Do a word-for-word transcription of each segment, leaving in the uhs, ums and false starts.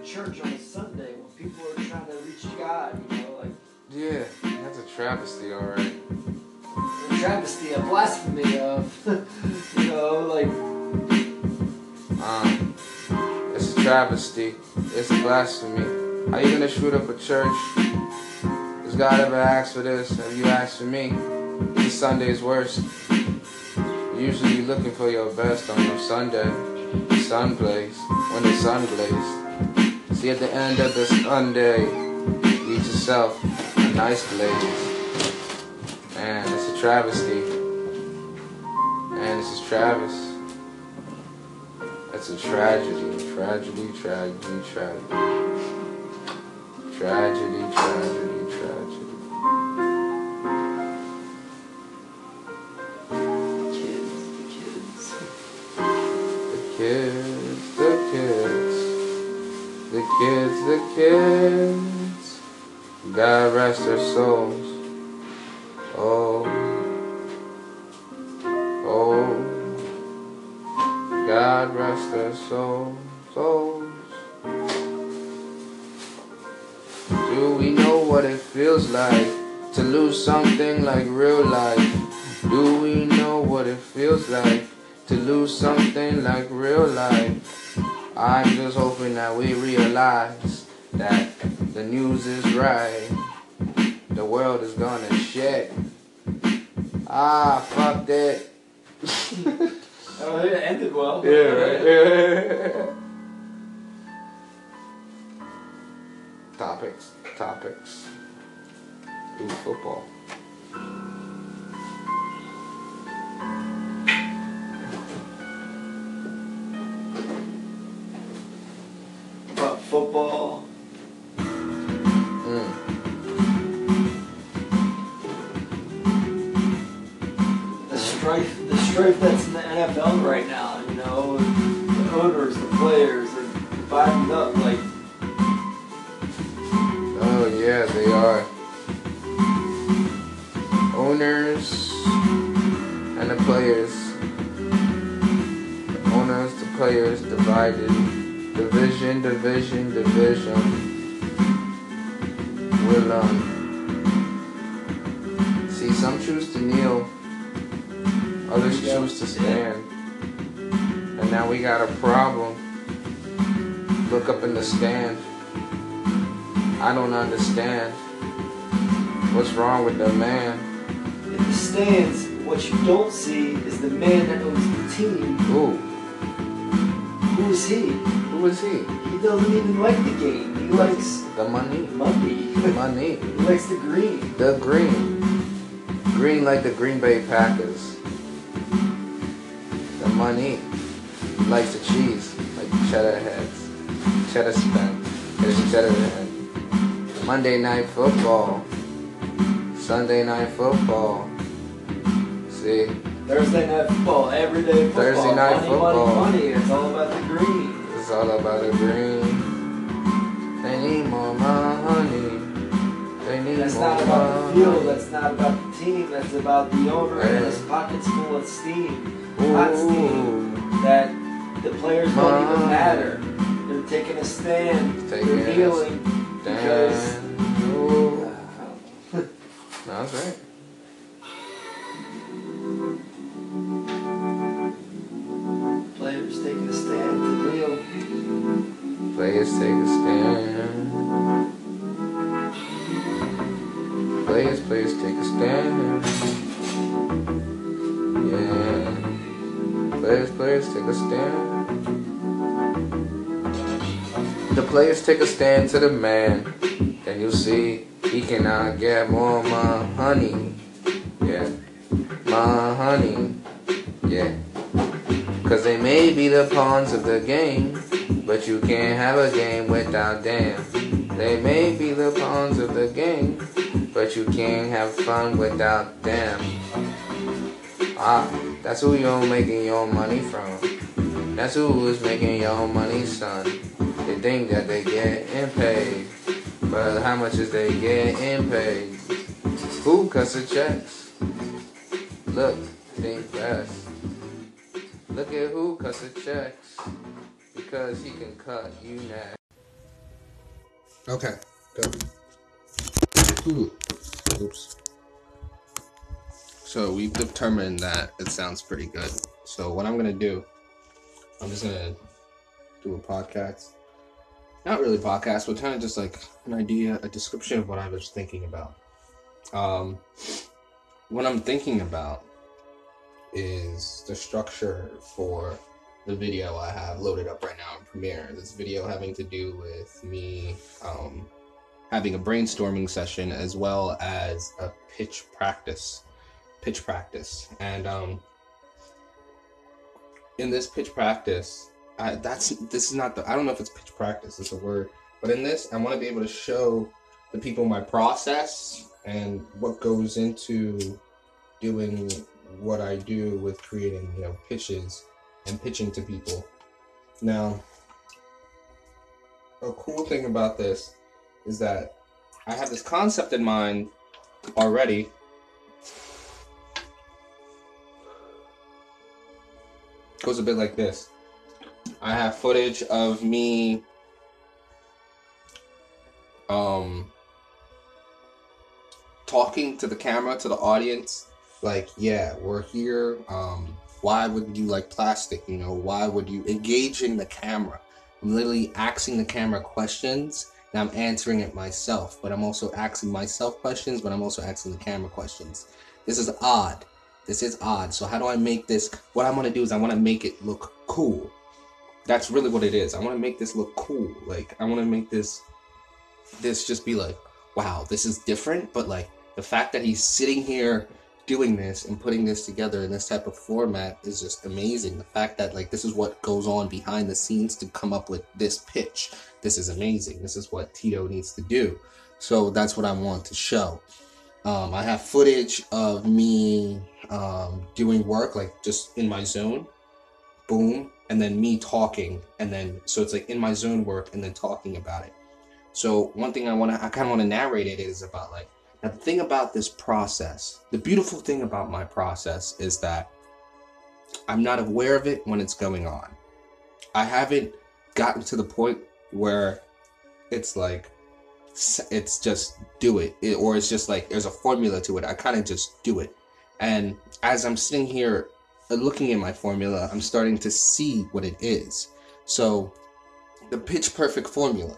church on a Sunday when people are trying to reach God, you know, like. Yeah, that's a travesty, alright. A travesty, a blasphemy of, you know, like. Um, it's a travesty. It's a blasphemy. How you gonna shoot up a church? Does God ever ask for this? Have you asked for me? This Sunday's worst. Usually you're looking for your best on your Sunday. The sun plays. When the sun blazes. See, at the end of the Sunday, you eat yourself a nice glaze. Man, it's a travesty. Man, this is Travis. It's a tragedy. Tragedy, tragedy, tragedy. Tragedy, tragedy, tragedy. Kids, The kids. The kids, the kids. God rest their souls. Oh. Oh. God rest their souls. souls. Do we know what it feels like to lose something like real life? Do we know what it feels like to lose something like real life? I'm just hoping that we realize that the news is right. The world is gonna shit. Ah, fuck that. Oh, it ended well. Yeah, right. Yeah. Topics, topics. Ooh, football. But football. Mm. The strife, the strife that's in the N F L right now, you know, the owners, the players, are dividing up like. Oh yeah, they are. Owners and the players. The owners, the players divided. Division, division, division. Will um see, some choose to kneel, others choose to stand. And now we got a problem. Look up in the stand. I don't understand. What's wrong with the man? In the stands, what you don't see is the man that owns the team. Ooh, Who is he? who is he? He doesn't even like the game. He likes The money. money. Money. He likes the green. The green. Green like the Green Bay Packers. The money. Likes the cheese. Like cheddar heads. Cheddar spent. It's cheddar head. Monday night football. Sunday night football. See? Thursday night football, everyday football. Thursday night money, football. Money, money, it's all about the green. It's all about the green. They need more money. They need That's more not about the money. field, that's not about the team, that's about the owner and his pockets full of steam. Hot steam. That the players don't even Money. matter. They're taking a stand. Taking They're a kneeling because. Damn. Ooh. No, that's right. Players taking a stand to kneel. Players take a stand. Players, players take a stand. Yeah. Players, players take a stand. The players take a stand to the man. Then you'll see he cannot get more money. Yeah. My honey. Yeah. Cause they may be the pawns of the game, but you can't have a game without them. They may be the pawns of the game, but you can't have fun without them. Ah, that's who you're making your money from. That's who is making your money, son. They think that they getting paid, but how much is they getting paid? Who cuts the checks? Look, think fast. Look at who cuts the checks, because he can cut you next. Okay, go. Ooh. Oops. So we've determined that it sounds pretty good. So what I'm gonna do, I'm just gonna do a podcast. Not really a podcast, but kind of just like an idea, a description of what I was thinking about. Um, what I'm thinking about is the structure for the video I have loaded up right now in Premiere. This video having to do with me um, having a brainstorming session as well as a pitch practice. Pitch practice. And um, in this pitch practice, I, that's this is not the, I don't know if it's pitch practice, it's a word, but in this, I want to be able to show the people my process and what goes into doing what I do with creating, you know, pitches and pitching to people. Now, a cool thing about this is that I have this concept in mind already. It goes a bit like this. I have footage of me um, talking to the camera, to the audience, like, yeah, we're here. Um, why would you like plastic? You know, why would you engage in the camera? I'm literally asking the camera questions and I'm answering it myself, but I'm also asking myself questions, but I'm also asking the camera questions. This is odd. This is odd. So how do I make this? What I want to do is I want to make it look cool. That's really what it is. I want to make this look cool. Like, I want to make this, this just be like, wow, this is different. But like the fact that he's sitting here doing this and putting this together in this type of format is just amazing. The fact that like this is what goes on behind the scenes to come up with this pitch. This is amazing. This is what Tito needs to do. So that's what I want to show. Um, I have footage of me um, doing work, like just in my zone, boom, and then me talking, and then, so it's like in my zone work and then talking about it. So one thing I want to, I kind of want to narrate it is about like, now the thing about this process, the beautiful thing about my process is that I'm not aware of it when it's going on. I haven't gotten to the point where it's like, it's just do it, it or it's just like there's a formula to it. I kind of just do it, and as I'm sitting here looking at my formula, I'm starting to see what it is. So the pitch perfect formula,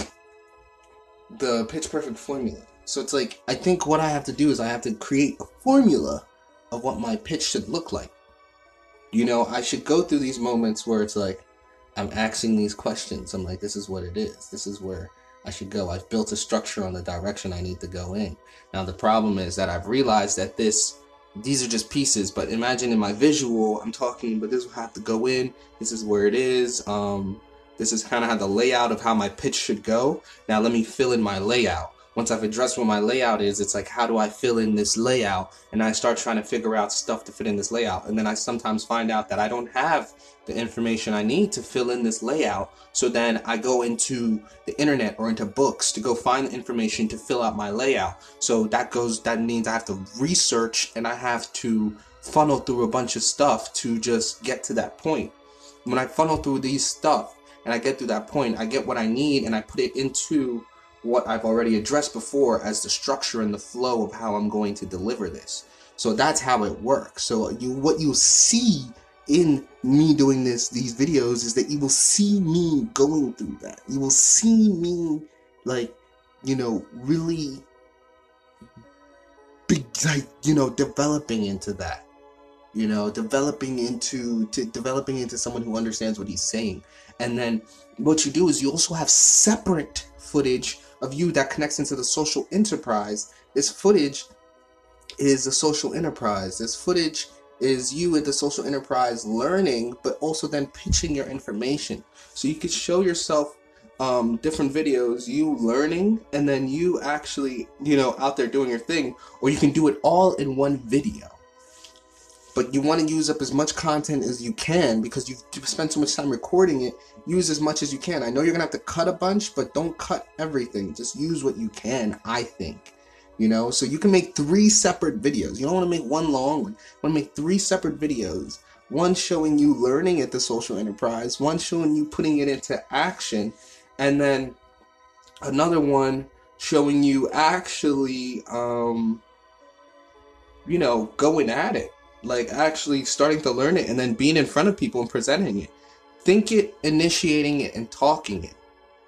the pitch perfect formula. So it's like, I think what I have to do is I have to create a formula of what my pitch should look like. You know, I should go through these moments where it's like I'm asking these questions. I'm like, this is what it is. This is where I should go. I've built a structure on the direction I need to go in. Now the problem is that I've realized that this, these are just pieces, but imagine in my visual, I'm talking, but this will have to go in. This is where it is. Um, this is kind of how the layout of how my pitch should go. Now let me fill in my layout. Once I've addressed what my layout is, it's like, how do I fill in this layout? And I start trying to figure out stuff to fit in this layout. And then I sometimes find out that I don't have the information I need to fill in this layout. So then I go into the internet or into books to go find the information to fill out my layout. So that goes, that means I have to research and I have to funnel through a bunch of stuff to just get to that point. When I funnel through these stuff and I get through that point, I get what I need and I put it into what I've already addressed before as the structure and the flow of how I'm going to deliver this. So that's how it works. So you, what you see in me doing this, these videos, is that you will see me going through that. You will see me, like, you know, really big, like, you know, developing into that. You know, developing into to developing into someone who understands what he's saying. And then what you do is you also have separate footage of you that connects into the social enterprise. This footage is a social enterprise. This footage is you in the social enterprise learning, but also then pitching your information. So you could show yourself um, different videos, you learning, and then you actually, you know, out there doing your thing, or you can do it all in one video. But you want to use up as much content as you can because you've spent so much time recording it. Use as much as you can. I know you're going to have to cut a bunch, but don't cut everything. Just use what you can, I think. You know, so you can make three separate videos. You don't want to make one long one. You want to make three separate videos. One showing you learning at the social enterprise. One showing you putting it into action. And then another one showing you actually, um, you know, going at it, like actually starting to learn it and then being in front of people and presenting it. Think it, initiating it, and talking it.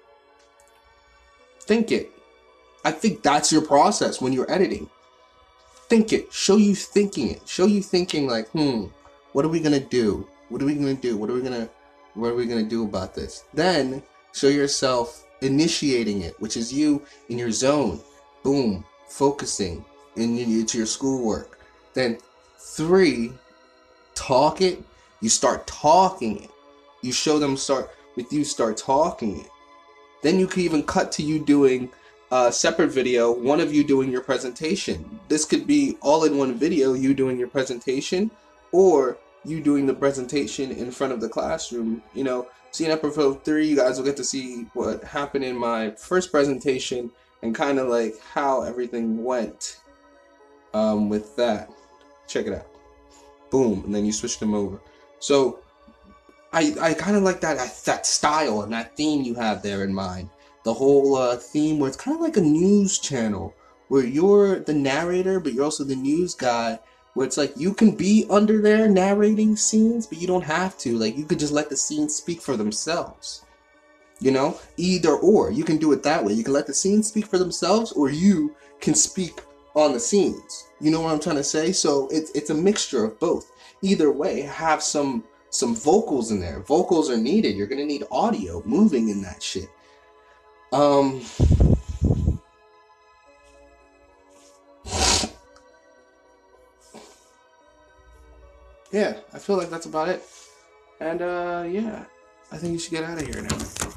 Think it. I think that's your process when you're editing. Think it. Show you thinking it. Show you thinking like, hmm, what are we gonna do? What are we gonna do? What are we gonna, what are we gonna do about this? Then show yourself initiating it, which is you in your zone. Boom, focusing in into your schoolwork. Then three, talk it. You start talking it. You show them start with you start talking it. Then you can even cut to you doing a separate video, one of you doing your presentation. This could be all in one video, you doing your presentation, or you doing the presentation in front of the classroom. You know, see in episode three, you guys will get to see what happened in my first presentation and kind of like how everything went um, with that. Check it out. Boom, and then you switch them over. So I, I kind of like that that style and that theme you have there in mind. The whole uh, theme where it's kind of like a news channel where you're the narrator, but you're also the news guy, where it's like you can be under there narrating scenes, but you don't have to. Like, you could just let the scenes speak for themselves. You know? Either or. You can do it that way. You can let the scenes speak for themselves, or you can speak on the scenes. You know what I'm trying to say? So it's it's a mixture of both. Either way, have some some vocals in there. Vocals are needed. You're gonna need audio moving in that shit. Um Yeah, I feel like that's about it. And uh yeah, I think you should get out of here now.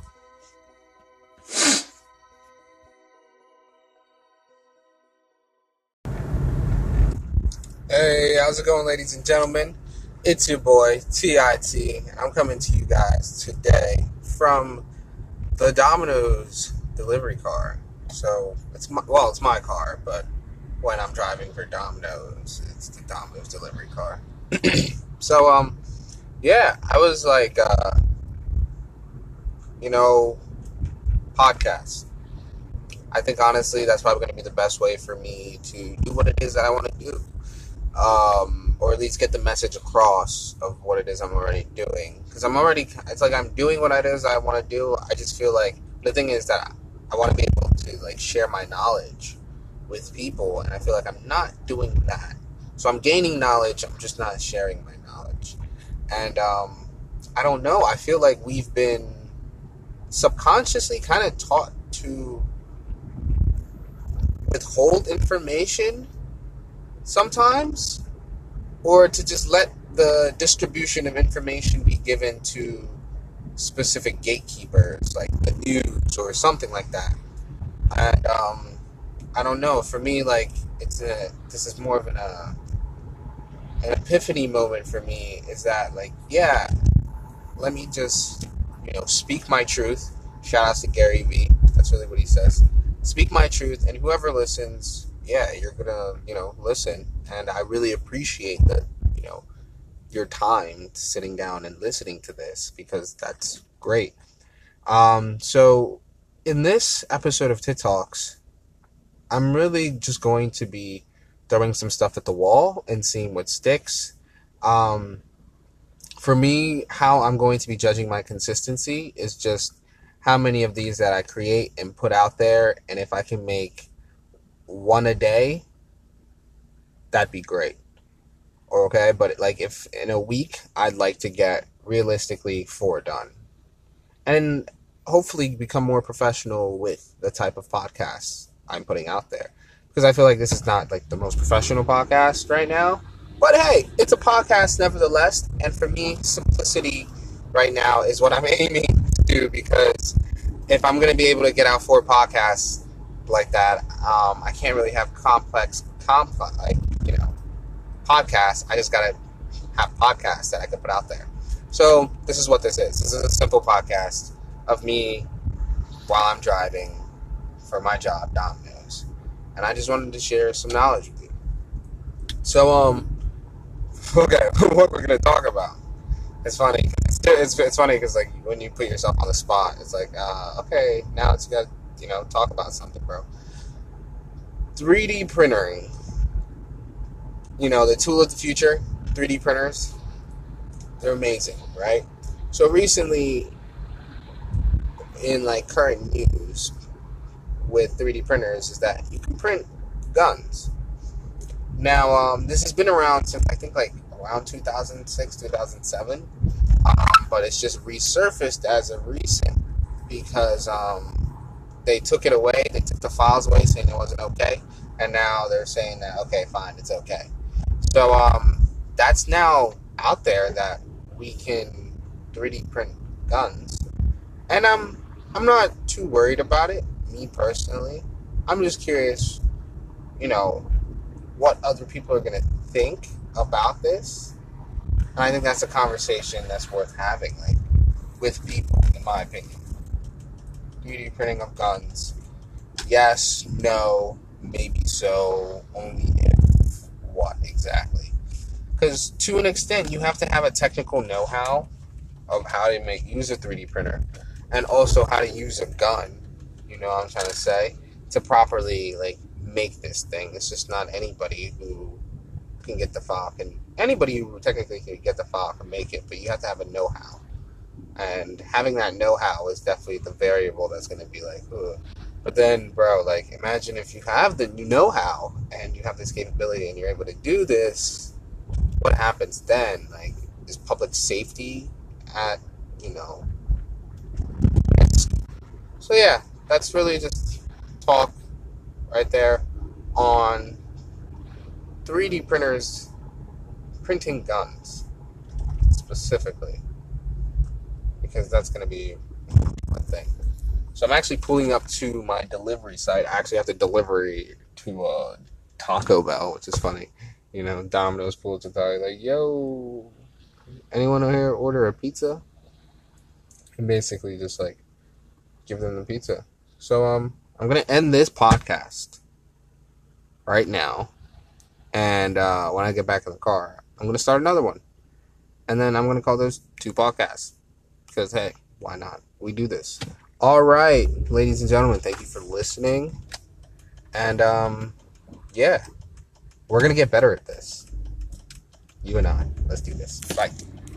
Hey, how's it going, ladies and gentlemen? It's your boy, T I T. I'm coming to you guys today from the Domino's delivery car. So, it's my, well, it's my car, but when I'm driving for Domino's, it's the Domino's delivery car. So, um, yeah, I was like, uh, you know, podcast. I think, honestly, that's probably going to be the best way for me to do what it is that I want to do. Um, or at least get the message across of what it is I'm already doing. Because I'm already, it's like I'm doing what it is I want to do. I just feel like, the thing is that I want to be able to, like, share my knowledge with people. And I feel like I'm not doing that. So I'm gaining knowledge, I'm just not sharing my knowledge. And, um, I don't know, I feel like we've been subconsciously kind of taught to withhold information sometimes, or to just let the distribution of information be given to specific gatekeepers, like the news or something like that. And um, I don't know. For me, like it's a this is more of an uh, an epiphany moment for me. Is that like yeah, let me just you know speak my truth. Shout out to Gary Vee. That's really what he says. Speak my truth, and whoever listens, yeah, you're gonna, you know, listen. And I really appreciate that, you know, your time sitting down and listening to this, because that's great. Um, so in this episode of Tit Talks, I'm really just going to be throwing some stuff at the wall and seeing what sticks. Um, for me, how I'm going to be judging my consistency is just how many of these that I create and put out there, and if I can make one a day, that'd be great. Or okay, but like if in a week, I'd like to get realistically four done, and hopefully become more professional with the type of podcasts I'm putting out there, because I feel like this is not like the most professional podcast right now, but hey, it's a podcast nevertheless. And for me, simplicity right now is what I'm aiming to do, because if I'm going to be able to get out four podcasts like that, um, I can't really have complex, complex, like, you know, podcasts. I just got to have podcasts that I can put out there. So this is what this is. This is a simple podcast of me while I'm driving for my job, Domino's. And I just wanted to share some knowledge with you. So, um, okay, what we're going to talk about. It's funny. It's, it's, it's funny because, like, when you put yourself on the spot, it's like, uh, okay, now it's got you know, talk about something, bro. three D printing. You know, the tool of the future, three D printers, they're amazing, right? So recently, in like current news with three D printers, is that you can print guns. Now, um, this has been around since I think like around two thousand six, two thousand seven, um, but it's just resurfaced as of recent because um, they took it away, they took the files away saying it wasn't okay, and now they're saying that, okay, fine, it's okay. So um, that's now out there that we can three D print guns. And I'm, I'm not too worried about it, me personally. I'm just curious, you know, what other people are going to think about this. And I think that's a conversation that's worth having, like, with people, in my opinion. three D printing of guns. Yes, no, maybe so, only if. What exactly? Because to an extent, you have to have a technical know-how of how to make use a three D printer, and also how to use a gun. You know what I'm trying to say? To properly like make this thing. It's just not anybody who can get the file. Can anybody who technically can get the file can make it, but you have to have a know-how. And having that know-how is definitely the variable that's going to be like, ugh. But then, bro, like, imagine if you have the know-how and you have this capability and you're able to do this, what happens then? Like, is public safety at, you know, risk? So, yeah, that's really just talk right there on three D printers printing guns, specifically. Because that's going to be a thing. So I'm actually pulling up to my delivery site. I actually have to deliver to uh, Taco Bell, which is funny. You know, Domino's pulls to Taco, like, yo, anyone over here order a pizza? And basically just like give them the pizza. So um, I'm gonna end this podcast right now, and uh, when I get back in the car, I'm gonna start another one, and then I'm gonna call those two podcasts because hey, why not? We do this. All right, ladies and gentlemen, thank you for listening. And, um, yeah, we're going to get better at this. You and I. Let's do this. Bye.